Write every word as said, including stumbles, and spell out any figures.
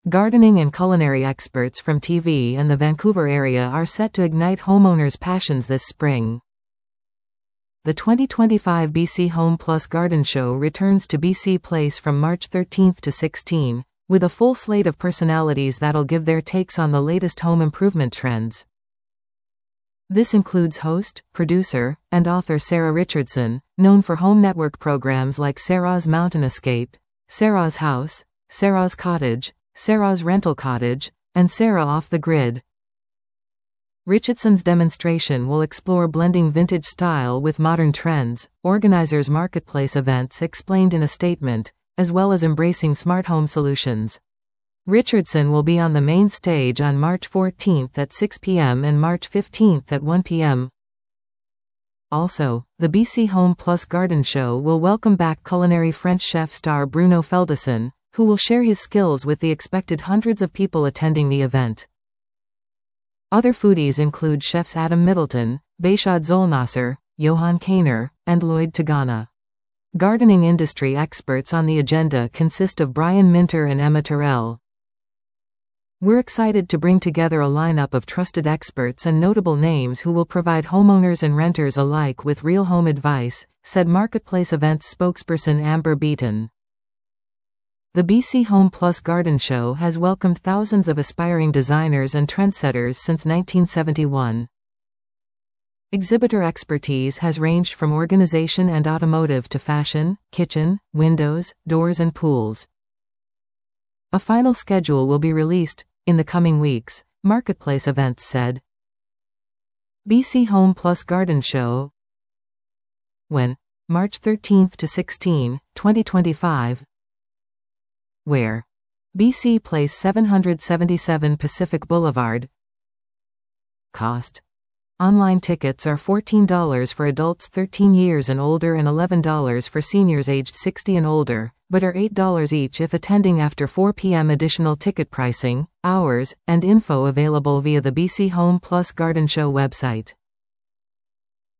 Gardening and culinary experts from T V and the Vancouver area are set to ignite homeowners' passions this spring. The twenty twenty-five B C Home Plus Garden Show returns to B C Place from March thirteenth to sixteenth, with a full slate of personalities that'll give their takes on the latest home improvement trends. This includes host, producer, and author Sarah Richardson, known for Home Network programs like Sarah's Mountain Escape, Sarah's House, Sarah's Cottage, Sarah's Rental Cottage, and Sarah Off the Grid. Richardson's demonstration will explore blending vintage style with modern trends, organizers' marketplace events explained in a statement, as well as embracing smart home solutions. Richardson will be on the main stage on March fourteenth at six p m and March fifteenth at one p m Also, the B C Home Plus Garden Show will welcome back culinary French chef star Bruno Feldesson, who will share his skills with the expected hundreds of people attending the event. Other foodies include chefs Adam Middleton, Behshad Zolnasser, Johan Kainer, and Lloyd Tagana. Gardening industry experts on the agenda consist of Brian Minter and Emma Terrell. We're excited to bring together a lineup of trusted experts and notable names who will provide homeowners and renters alike with real home advice, said Marketplace Events spokesperson Amber Beaton. The B C Home Plus Garden Show has welcomed thousands of aspiring designers and trendsetters since nineteen seventy-one. Exhibitor expertise has ranged from organization and automotive to fashion, kitchen, windows, doors and pools. A final schedule will be released in the coming weeks, Marketplace Events said. B C Home Plus Garden Show. When? March thirteenth to sixteenth, twenty twenty-five. Where? B C Place seven seventy-seven Pacific Boulevard. Cost. Online tickets are fourteen dollars for adults thirteen years and older and eleven dollars for seniors aged sixty and older, but are eight dollars each if attending after four p m Additional ticket pricing, hours, and info available via the B C Home Plus Garden Show website.